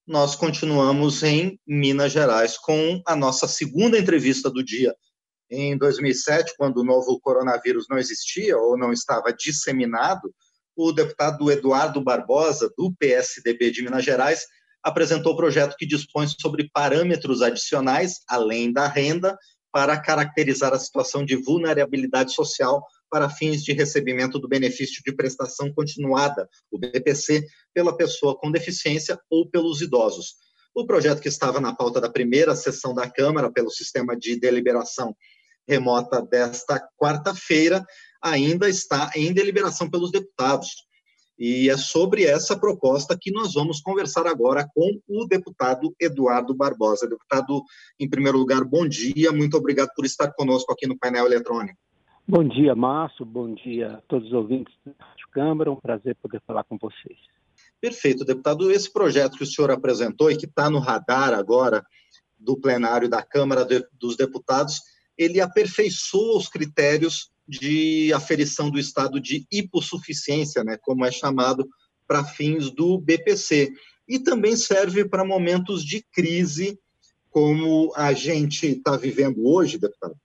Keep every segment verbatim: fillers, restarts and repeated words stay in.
nós continuamos em Minas Gerais com a nossa segunda entrevista do dia. Em dois mil e sete, quando o novo coronavírus não existia ou não estava disseminado, o deputado Eduardo Barbosa, do P S D B de Minas Gerais, apresentou o projeto que dispõe sobre parâmetros adicionais, além da renda, para caracterizar a situação de vulnerabilidade social para fins de recebimento do benefício de prestação continuada, o B P C, pela pessoa com deficiência ou pelos idosos. O projeto, que estava na pauta da primeira sessão da Câmara pelo sistema de deliberação remota desta quarta-feira, ainda está em deliberação pelos deputados. E é sobre essa proposta que nós vamos conversar agora com o deputado Eduardo Barbosa. Deputado, em primeiro lugar, bom dia, muito obrigado por estar conosco aqui no painel eletrônico. Bom dia, Márcio, bom dia a todos os ouvintes da Rádio Câmara, um prazer poder falar com vocês. Perfeito, deputado. Esse projeto que o senhor apresentou e que está no radar agora do plenário da Câmara de, dos Deputados, ele aperfeiçoa os critérios de aferição do estado de hipossuficiência, né, como é chamado, para fins do B P C. E também serve para momentos de crise, como a gente está vivendo hoje, deputado.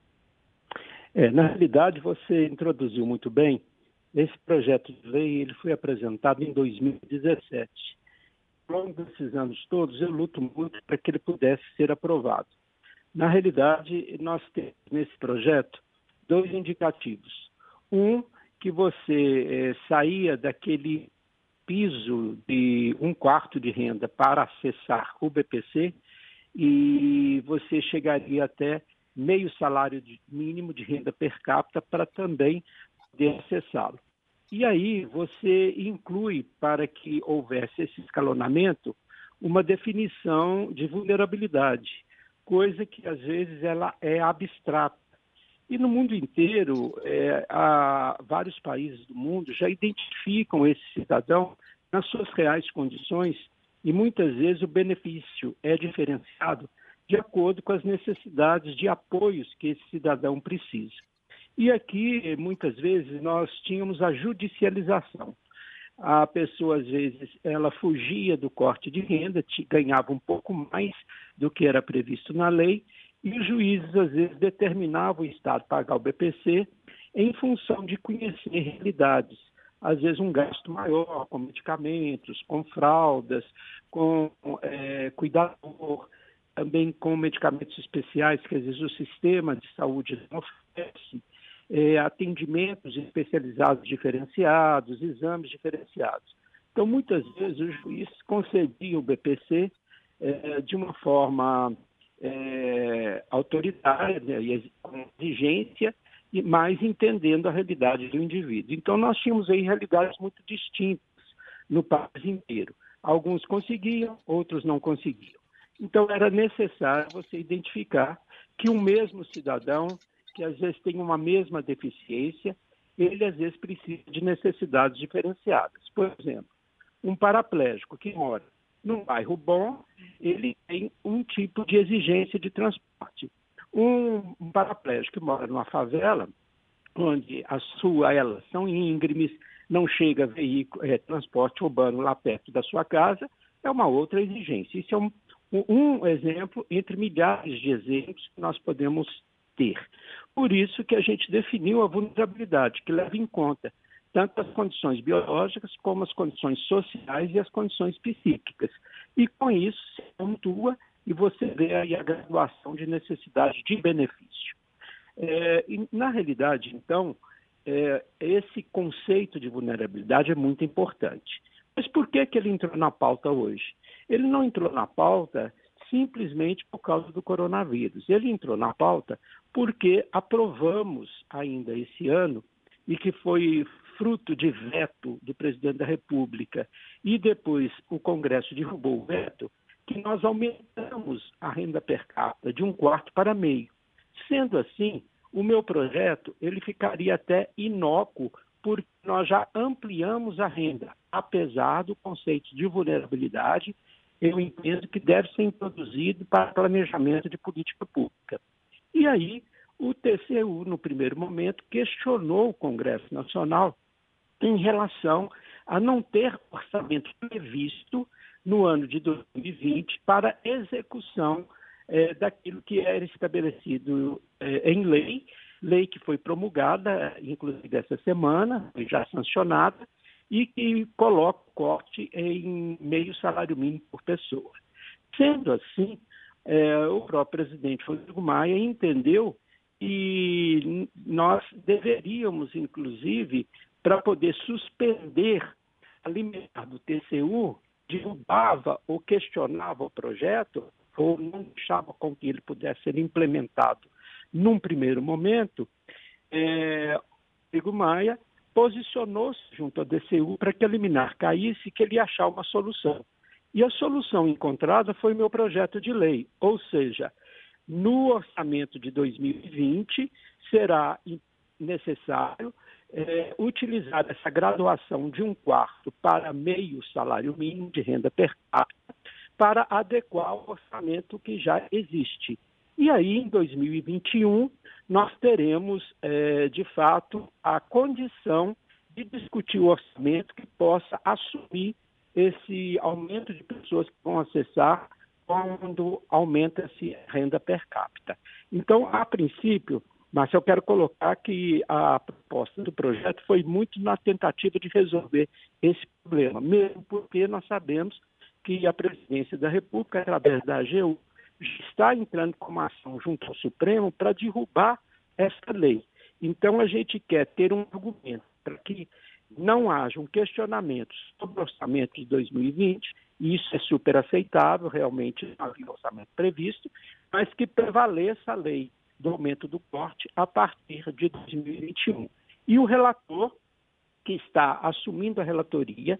É, na realidade, você introduziu muito bem. Esse projeto de lei ele foi apresentado em dois mil e dezessete. Ao longo desses anos todos, eu luto muito para que ele pudesse ser aprovado. Na realidade, nós temos nesse projeto dois indicativos. Um, que você eh, saía daquele piso de um quarto de renda para acessar o B P C e você chegaria até meio salário de, mínimo de renda per capita para também poder acessá-lo. E aí você inclui, para que houvesse esse escalonamento, uma definição de vulnerabilidade, coisa que às vezes ela é abstrata. E no mundo inteiro, é, há vários países do mundo já identificam esse cidadão nas suas reais condições e muitas vezes o benefício é diferenciado de acordo com as necessidades de apoios que esse cidadão precisa. E aqui, muitas vezes, nós tínhamos a judicialização. A pessoa, às vezes, ela fugia do corte de renda, ganhava um pouco mais do que era previsto na lei, e os juízes, às vezes, determinavam o Estado pagar o B P C em função de conhecer realidades. Às vezes, um gasto maior com medicamentos, com fraldas, com é, cuidador, também com medicamentos especiais que, às vezes, o sistema de saúde não oferece, é, atendimentos especializados diferenciados, exames diferenciados. Então, muitas vezes, o juiz concedia o B P C é, de uma forma é, autoritária, né, e com exigência, e mais entendendo a realidade do indivíduo. Então, nós tínhamos aí realidades muito distintas no país inteiro. Alguns conseguiam, outros não conseguiam. Então, era necessário você identificar que o mesmo cidadão, que às vezes tem uma mesma deficiência, ele às vezes precisa de necessidades diferenciadas. Por exemplo, um paraplégico que mora num bairro bom, ele tem um tipo de exigência de transporte. Um, um paraplégico que mora numa favela, onde as ruelas são íngremes, não chega veículo, é, transporte urbano lá perto da sua casa, é uma outra exigência. Isso é um, um exemplo entre milhares de exemplos que nós podemos ter. Por isso que a gente definiu a vulnerabilidade, que leva em conta tanto as condições biológicas como as condições sociais e as condições psíquicas. E com isso se pontua e você vê aí a graduação de necessidade de benefício. É, e, na realidade, então, é, esse conceito de vulnerabilidade é muito importante. Mas por que que ele entrou na pauta hoje? Ele não entrou na pauta simplesmente por causa do coronavírus. Ele entrou na pauta porque aprovamos ainda esse ano, e que foi fruto de veto do presidente da República, e depois o Congresso derrubou o veto, que nós aumentamos a renda per capita de um quarto para meio. Sendo assim, o meu projeto ele ficaria até inócuo, porque nós já ampliamos a renda, apesar do conceito de vulnerabilidade, eu entendo que deve ser introduzido para planejamento de política pública. E aí, o T C U, no primeiro momento, questionou o Congresso Nacional em relação a não ter orçamento previsto no ano de dois mil e vinte para execução é, daquilo que era estabelecido é, em lei, lei que foi promulgada, inclusive essa semana, já sancionada, e que coloca o corte em meio salário mínimo por pessoa. Sendo assim, é, o próprio presidente Rodrigo Maia entendeu que nós deveríamos, inclusive, para poder suspender a liminar do T C U, derrubava ou questionava o projeto, ou não deixava com que ele pudesse ser implementado num primeiro momento, é, Rodrigo Maia posicionou-se junto ao D C U para que a liminar caísse e que ele ia achar uma solução. E a solução encontrada foi meu projeto de lei, ou seja, no orçamento de dois mil e vinte será necessário é, utilizar essa graduação de um quarto para meio salário mínimo de renda per capita para adequar o orçamento que já existe. E aí, em dois mil e vinte e um, nós teremos, é, de fato, a condição de discutir o orçamento que possa assumir esse aumento de pessoas que vão acessar quando aumenta-se a renda per capita. Então, a princípio, mas eu quero colocar que a proposta do projeto foi muito na tentativa de resolver esse problema, mesmo porque nós sabemos que a Presidência da República, através da A G U, está entrando com uma ação junto ao Supremo para derrubar essa lei. Então, a gente quer ter um argumento para que não hajam questionamentos sobre o orçamento de dois mil e vinte, e isso é super aceitável, realmente não havia orçamento previsto, mas que prevaleça a lei do aumento do corte a partir de dois mil e vinte e um. E o relator, que está assumindo a relatoria,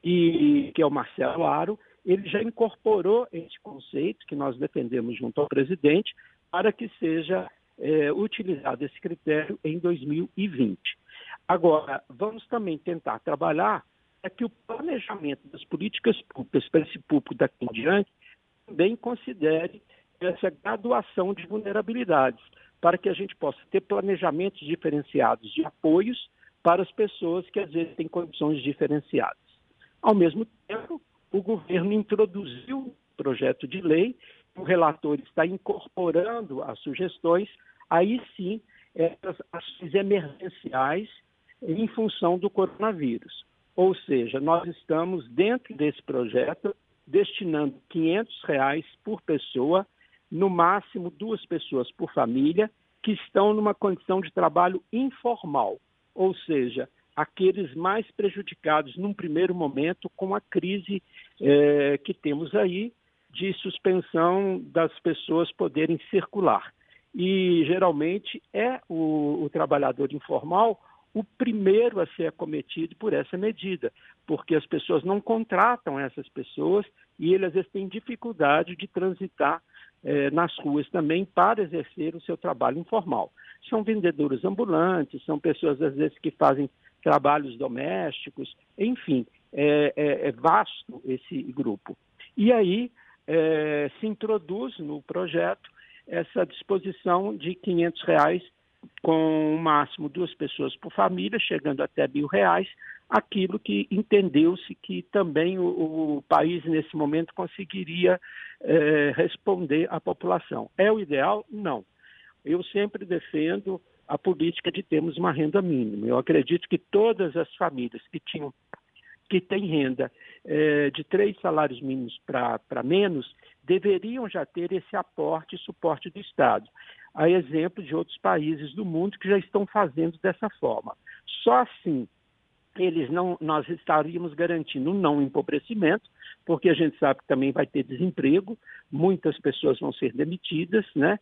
e que é o Marcelo Aro, ele já incorporou esse conceito que nós defendemos junto ao presidente para que seja é, utilizado esse critério em dois mil e vinte. Agora, vamos também tentar trabalhar para que o planejamento das políticas públicas para esse público daqui em diante também considere essa graduação de vulnerabilidades, para que a gente possa ter planejamentos diferenciados de apoios para as pessoas que às vezes têm condições diferenciadas. Ao mesmo tempo, o governo introduziu um projeto de lei, o relator está incorporando as sugestões, aí sim, essas ações emergenciais em função do coronavírus. Ou seja, nós estamos dentro desse projeto destinando quinhentos reais por pessoa, no máximo duas pessoas por família, que estão numa condição de trabalho informal, ou seja, aqueles mais prejudicados num primeiro momento com a crise eh, que temos aí de suspensão das pessoas poderem circular. E geralmente é o, o trabalhador informal o primeiro a ser acometido por essa medida, porque as pessoas não contratam essas pessoas e eles às vezes têm dificuldade de transitar eh, nas ruas também para exercer o seu trabalho informal. São vendedores ambulantes, são pessoas às vezes que fazem trabalhos domésticos, enfim, é, é, é vasto esse grupo. E aí é, se introduz no projeto essa disposição de quinhentos reais com o máximo duas pessoas por família, chegando até mil reais, aquilo que entendeu-se que também o, o país nesse momento conseguiria é, responder à população. É o ideal? Não. Eu sempre defendo a política de termos uma renda mínima. Eu acredito que todas as famílias que tinham, que têm renda é, de três salários mínimos para menos, deveriam já ter esse aporte e suporte do Estado. A exemplo de outros países do mundo que já estão fazendo dessa forma. Só assim eles não, nós estaríamos garantindo um não empobrecimento, porque a gente sabe que também vai ter desemprego, muitas pessoas vão ser demitidas, né?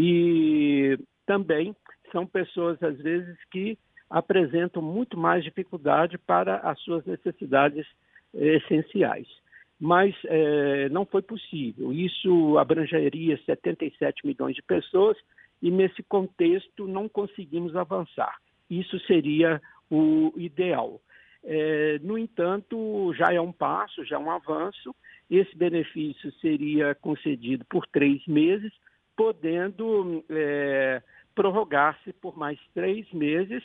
E também são pessoas, às vezes, que apresentam muito mais dificuldade para as suas necessidades eh, essenciais. Mas eh, não foi possível. Isso abrangeria setenta e sete milhões de pessoas e, nesse contexto, não conseguimos avançar. Isso seria o ideal. É, no entanto, já é um passo, já é um avanço. Esse benefício seria concedido por três meses, podendo é, prorrogar-se por mais três meses,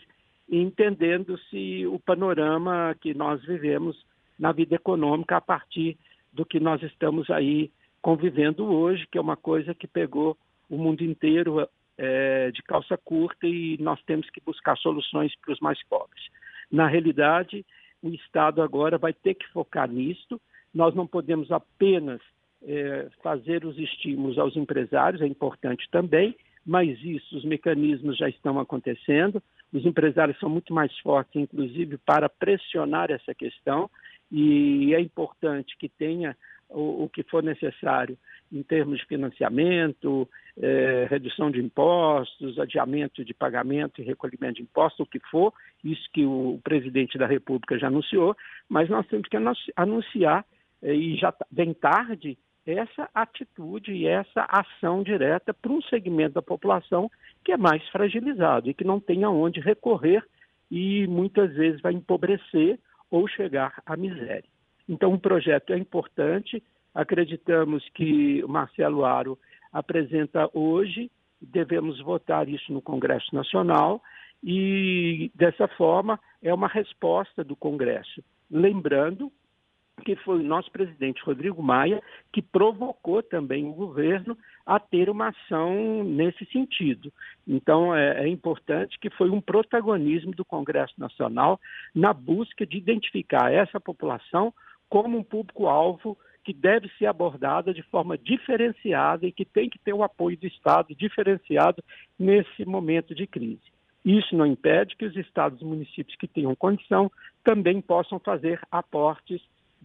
entendendo-se o panorama que nós vivemos na vida econômica a partir do que nós estamos aí convivendo hoje, que é uma coisa que pegou o mundo inteiro é, de calça curta e nós temos que buscar soluções para os mais pobres. Na realidade, o Estado agora vai ter que focar nisto. Nós não podemos apenas é, fazer os estímulos aos empresários, é importante também, mas isso, os mecanismos já estão acontecendo. Os empresários são muito mais fortes, inclusive, para pressionar essa questão, e é importante que tenha o, o que for necessário em termos de financiamento, eh, redução de impostos, adiamento de pagamento e recolhimento de impostos, o que for, isso que o presidente da República já anunciou, mas nós temos que anunciar, eh, e já bem tarde, essa atitude e essa ação direta para um segmento da população que é mais fragilizado e que não tem aonde recorrer e muitas vezes vai empobrecer ou chegar à miséria. Então, o projeto é importante, acreditamos que o Marcelo Aro apresenta hoje, devemos votar isso no Congresso Nacional e, dessa forma, é uma resposta do Congresso. Lembrando que foi o nosso presidente Rodrigo Maia que provocou também o governo a ter uma ação nesse sentido. Então, é, é importante que foi um protagonismo do Congresso Nacional na busca de identificar essa população como um público-alvo que deve ser abordada de forma diferenciada e que tem que ter o apoio do Estado diferenciado nesse momento de crise. Isso não impede que os estados e municípios que tenham condição também possam fazer aportes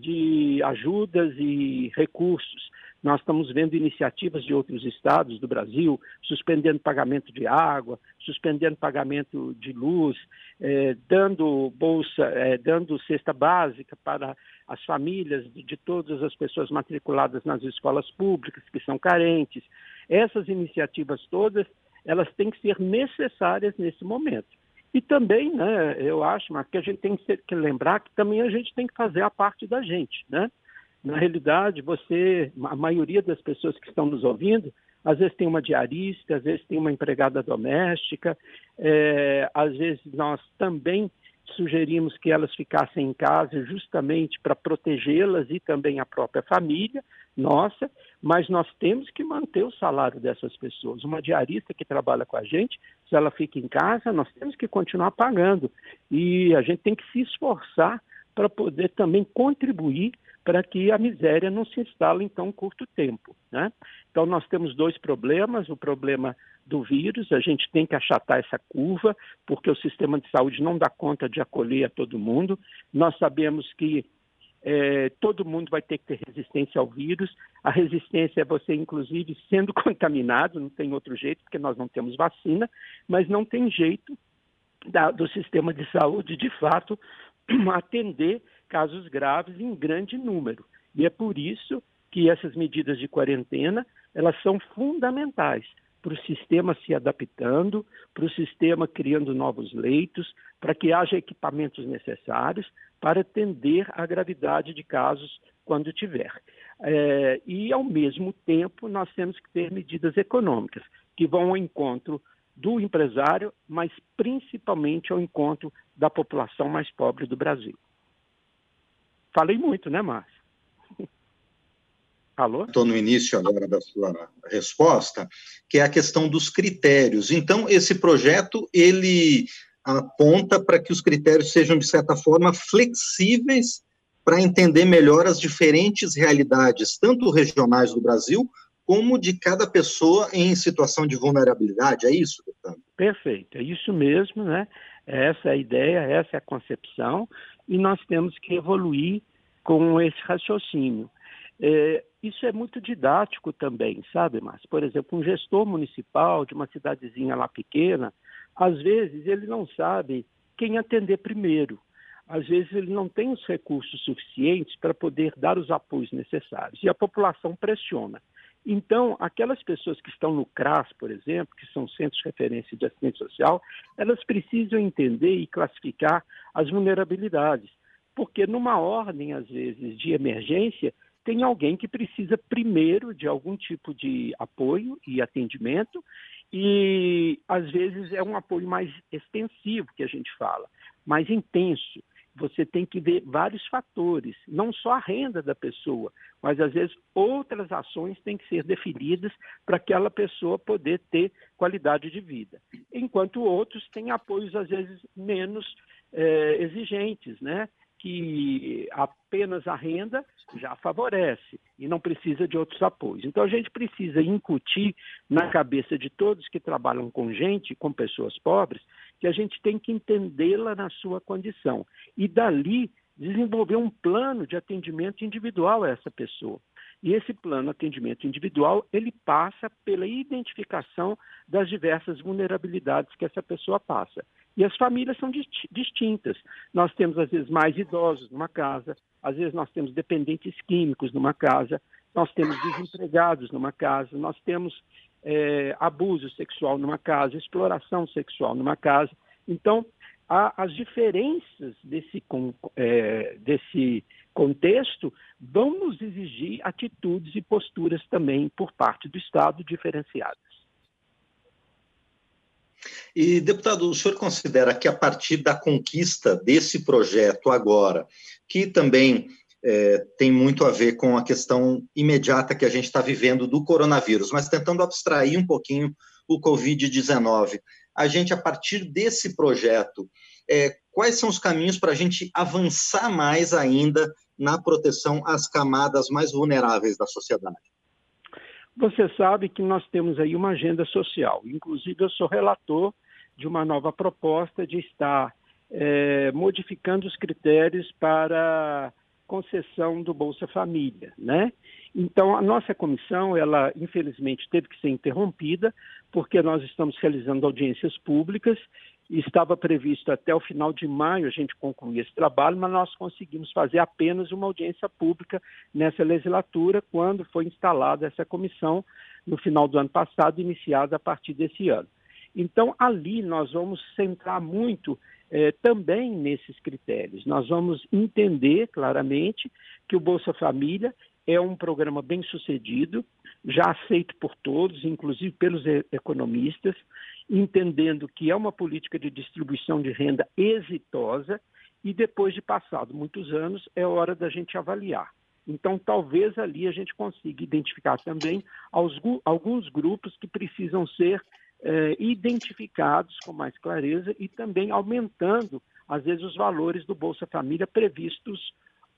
de ajudas e recursos. Nós estamos vendo iniciativas de outros estados do Brasil, suspendendo pagamento de água, suspendendo pagamento de luz, eh, dando bolsa, eh, dando cesta básica para as famílias de, de todas as pessoas matriculadas nas escolas públicas que são carentes. Essas iniciativas todas, elas têm que ser necessárias nesse momento. E também, né, eu acho, mas que a gente tem que, ser, que lembrar que também a gente tem que fazer a parte da gente, né? Na realidade, você, a maioria das pessoas que estão nos ouvindo, às vezes tem uma diarista, às vezes tem uma empregada doméstica, é, às vezes nós também sugerimos que elas ficassem em casa justamente para protegê-las e também a própria família nossa, mas nós temos que manter o salário dessas pessoas. Uma diarista que trabalha com a gente, se ela fica em casa, nós temos que continuar pagando. E a gente tem que se esforçar para poder também contribuir para que a miséria não se instale em tão curto tempo, né? Então, nós temos dois problemas. O problema do vírus, a gente tem que achatar essa curva, porque o sistema de saúde não dá conta de acolher a todo mundo. Nós sabemos que é, todo mundo vai ter que ter resistência ao vírus. A resistência é você, inclusive, sendo contaminado, não tem outro jeito, porque nós não temos vacina, mas não tem jeito da, do sistema de saúde, de fato, atender casos graves em grande número. E é por isso que essas medidas de quarentena, elas são fundamentais para o sistema se adaptando, para o sistema criando novos leitos, para que haja equipamentos necessários para atender a gravidade de casos quando tiver. É, e, ao mesmo tempo, nós temos que ter medidas econômicas que vão ao encontro do empresário, mas principalmente ao encontro da população mais pobre do Brasil. Falei muito, né, Márcio? Alô? Estou no início agora da sua resposta, que é a questão dos critérios. Então, esse projeto, ele aponta para que os critérios sejam, de certa forma, flexíveis para entender melhor as diferentes realidades, tanto regionais do Brasil, como de cada pessoa em situação de vulnerabilidade. É isso, deputado? Perfeito, é isso mesmo, né? Essa é a ideia, essa é a concepção, e nós temos que evoluir com esse raciocínio. É, isso é muito didático também, sabe, Márcio? Por exemplo, um gestor municipal de uma cidadezinha lá pequena, às vezes ele não sabe quem atender primeiro. Às vezes ele não tem os recursos suficientes para poder dar os apoios necessários. E a população pressiona. Então, aquelas pessoas que estão no CRAS, por exemplo, que são Centros de Referência de Assistência Social, elas precisam entender e classificar as vulnerabilidades. Porque numa ordem, às vezes, de emergência, tem alguém que precisa primeiro de algum tipo de apoio e atendimento, e às vezes é um apoio mais extensivo que a gente fala, mais intenso. você tem que ver vários fatores, não só a renda da pessoa, mas às vezes outras ações têm que ser definidas para aquela pessoa poder ter qualidade de vida. Enquanto outros têm apoios às vezes menos eh, exigentes, né? Que apenas a renda já favorece e não precisa de outros apoios. Então, a gente precisa incutir na cabeça de todos que trabalham com gente, com pessoas pobres, que a gente tem que entendê-la na sua condição e, dali, desenvolver um plano de atendimento individual a essa pessoa. E esse plano de atendimento individual, ele passa pela identificação das diversas vulnerabilidades que essa pessoa passa. E as famílias são distintas. Nós temos, às vezes, mais idosos numa casa, às vezes nós temos dependentes químicos numa casa, nós temos desempregados numa casa, nós temos é, abuso sexual numa casa, exploração sexual numa casa. Então, há as diferenças desse, é, desse contexto vão nos exigir atitudes e posturas também por parte do Estado diferenciadas. E, deputado, o senhor considera que a partir da conquista desse projeto agora, que também é, tem muito a ver com a questão imediata que a gente está vivendo do coronavírus, mas tentando abstrair um pouquinho o covid dezenove, a gente, a partir desse projeto, é, quais são os caminhos para a gente avançar mais ainda na proteção às camadas mais vulneráveis da sociedade? Você sabe que nós temos aí uma agenda social. Inclusive, eu sou relator de uma nova proposta de estar é, modificando os critérios para concessão do Bolsa Família, né? Então, a nossa comissão, ela infelizmente teve que ser interrompida, porque nós estamos realizando audiências públicas, e estava previsto até o final de maio a gente concluir esse trabalho, mas nós conseguimos fazer apenas uma audiência pública nessa legislatura, quando foi instalada essa comissão no final do ano passado, iniciada a partir desse ano. Então, ali nós vamos centrar muito eh, também nesses critérios. Nós vamos entender claramente que o Bolsa Família é um programa bem sucedido, já aceito por todos, inclusive pelos economistas, entendendo que é uma política de distribuição de renda exitosa e depois de passado muitos anos é hora da gente avaliar. Então, talvez ali a gente consiga identificar também alguns grupos que precisam ser eh, identificados com mais clareza e também aumentando, às vezes, os valores do Bolsa Família previstos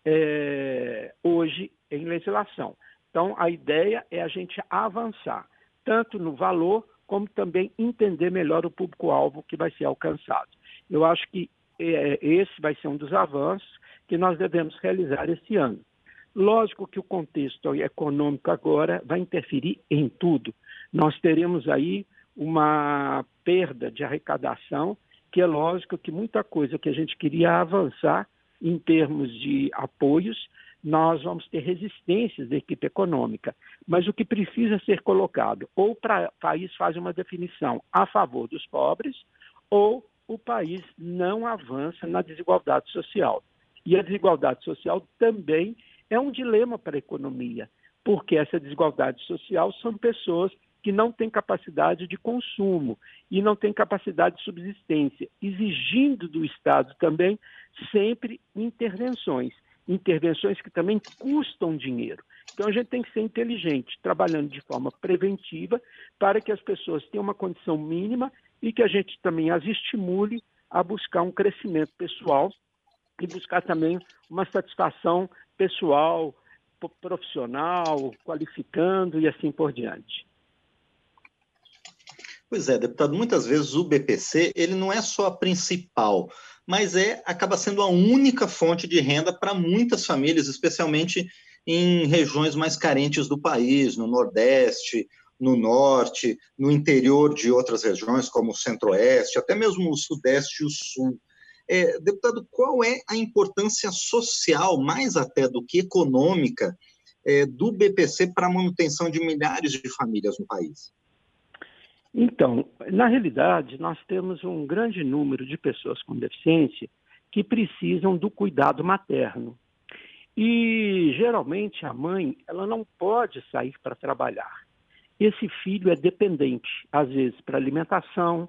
eh, hoje em legislação. Então, a ideia é a gente avançar, tanto no valor, como também entender melhor o público-alvo que vai ser alcançado. Eu acho que é, esse vai ser um dos avanços que nós devemos realizar esse ano. Lógico que o contexto econômico agora vai interferir em tudo. Nós teremos aí uma perda de arrecadação, que é lógico que muita coisa que a gente queria avançar em termos de apoios, nós vamos ter resistências da equipe econômica. Mas o que precisa ser colocado, ou para o país faz uma definição a favor dos pobres, ou o país não avança na desigualdade social. E a desigualdade social também é um dilema para a economia, porque essa desigualdade social são pessoas que não têm capacidade de consumo e não têm capacidade de subsistência, exigindo do Estado também sempre intervenções. intervenções que também custam dinheiro. Então, a gente tem que ser inteligente, trabalhando de forma preventiva para que as pessoas tenham uma condição mínima e que a gente também as estimule a buscar um crescimento pessoal e buscar também uma satisfação pessoal, profissional, qualificando e assim por diante. Pois é, deputado, muitas vezes o B P C ele não é só a principal, mas é, acaba sendo a única fonte de renda para muitas famílias, especialmente em regiões mais carentes do país, no Nordeste, no Norte, no interior de outras regiões, como o Centro-Oeste, até mesmo o Sudeste e o Sul. É, deputado, qual é a importância social, mais até do que econômica, é, do B P C para a manutenção de milhares de famílias no país? Então, na realidade, nós temos um grande número de pessoas com deficiência que precisam do cuidado materno. E, geralmente, a mãe ela não pode sair para trabalhar. Esse filho é dependente, às vezes, para alimentação,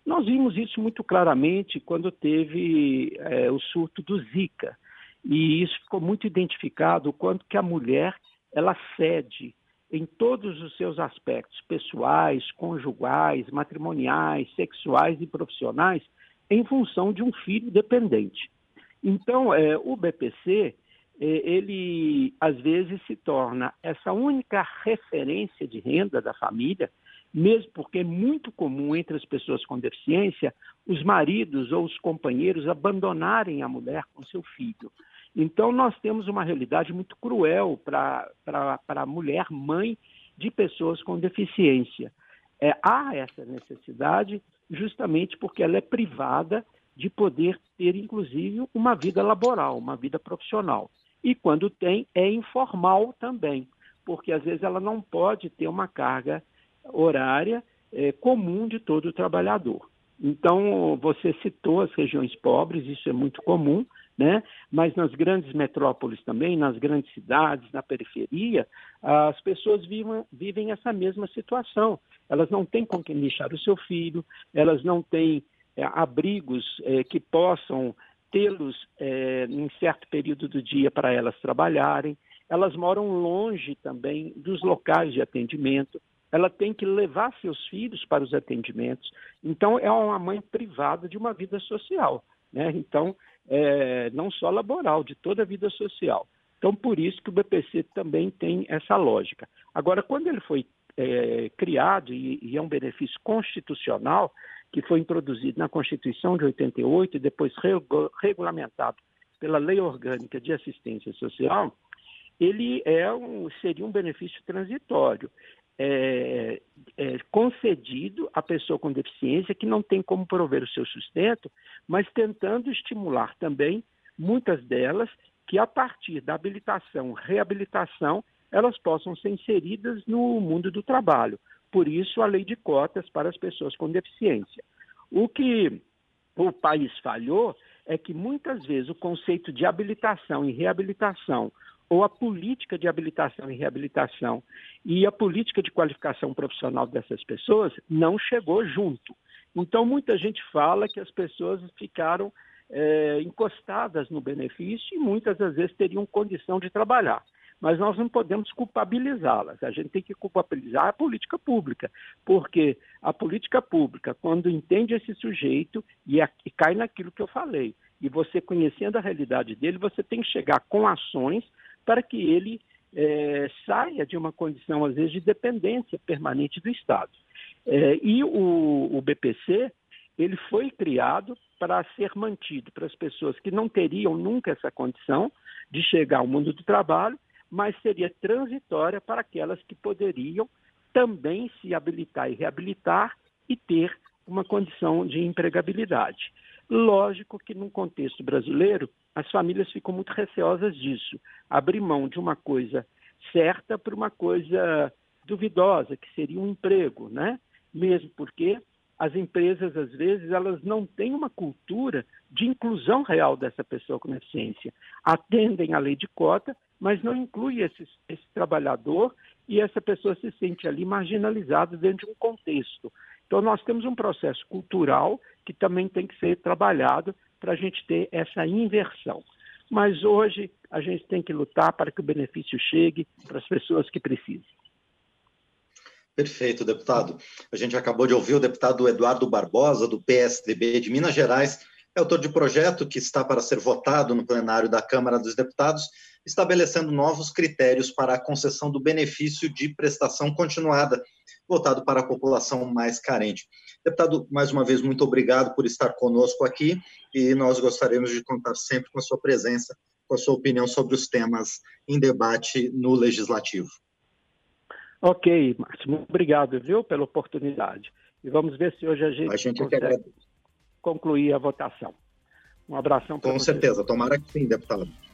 Nós vimos isso muito claramente quando teve é, o surto do Zika, e isso ficou muito identificado, o quanto que a mulher ela cede em todos os seus aspectos pessoais, conjugais, matrimoniais, sexuais e profissionais, em função de um filho dependente. Então, é, o B P C, é, ele às vezes se torna essa única referência de renda da família, mesmo porque é muito comum entre as pessoas com deficiência os maridos ou os companheiros abandonarem a mulher com seu filho. Então, nós temos uma realidade muito cruel para a mulher mãe de pessoas com deficiência. É, há essa necessidade justamente porque ela é privada de poder ter, inclusive, uma vida laboral, uma vida profissional. E quando tem, é informal também, porque às vezes ela não pode ter uma carga horária é, comum de todo trabalhador. Então, você citou as regiões pobres, isso é muito comum, né? Mas nas grandes metrópoles também, nas grandes cidades, na periferia, as pessoas vivem, vivem essa mesma situação. Elas não têm com quem deixar o seu filho, elas não têm é, abrigos é, que possam tê-los é, em certo período do dia para elas trabalharem, elas moram longe também dos locais de atendimento, ela tem que levar seus filhos para os atendimentos. Então, é uma mãe privada de uma vida social, né? Então, é, não só laboral, de toda a vida social. Então, por isso que o B P C também tem essa lógica. Agora, quando ele foi é, criado, e, e é um benefício constitucional, que foi introduzido na Constituição de oitenta e oito e depois regu- regulamentado pela Lei Orgânica de Assistência Social, ele é um, seria um benefício transitório. É, é, concedido à pessoa com deficiência que não tem como prover o seu sustento, mas tentando estimular também muitas delas que a partir da habilitação, reabilitação, elas possam ser inseridas no mundo do trabalho. Por isso, a lei de cotas para as pessoas com deficiência. O que o país falhou é que muitas vezes o conceito de habilitação e reabilitação ou a política de habilitação e reabilitação e a política de qualificação profissional dessas pessoas não chegou junto. Então, muita gente fala que as pessoas ficaram é, encostadas no benefício e muitas das vezes teriam condição de trabalhar. Mas nós não podemos culpabilizá-las, a gente tem que culpabilizar a política pública, porque a política pública, quando entende esse sujeito e, a, e cai naquilo que eu falei, e você conhecendo a realidade dele, você tem que chegar com ações para que ele é, saia de uma condição, às vezes, de dependência permanente do Estado. É, e o, o B P C, ele foi criado para ser mantido para as pessoas que não teriam nunca essa condição de chegar ao mundo do trabalho, mas seria transitória para aquelas que poderiam também se habilitar e reabilitar e ter uma condição de empregabilidade. Lógico que, num contexto brasileiro, as famílias ficam muito receosas disso, abrir mão de uma coisa certa para uma coisa duvidosa, que seria um emprego, né? Mesmo porque as empresas, às vezes, elas não têm uma cultura de inclusão real dessa pessoa com deficiência. Atendem à lei de cota, mas não inclui esse, esse trabalhador e essa pessoa se sente ali marginalizada dentro de um contexto. Então, nós temos um processo cultural que também tem que ser trabalhado para a gente ter essa inversão. Mas hoje a gente tem que lutar para que o benefício chegue para as pessoas que precisam. Perfeito, deputado. A gente acabou de ouvir o deputado Eduardo Barbosa, do P S D B de Minas Gerais, é autor de projeto que está para ser votado no plenário da Câmara dos Deputados, estabelecendo novos critérios para a concessão do benefício de prestação continuada, voltado para a população mais carente. Deputado, mais uma vez, muito obrigado por estar conosco aqui e nós gostaríamos de contar sempre com a sua presença, com a sua opinião sobre os temas em debate no Legislativo. Ok, Márcio, muito obrigado, viu, pela oportunidade. E vamos ver se hoje a gente, a gente consegue concluir a votação. Um abração para Com você. certeza, tomara que sim, deputado.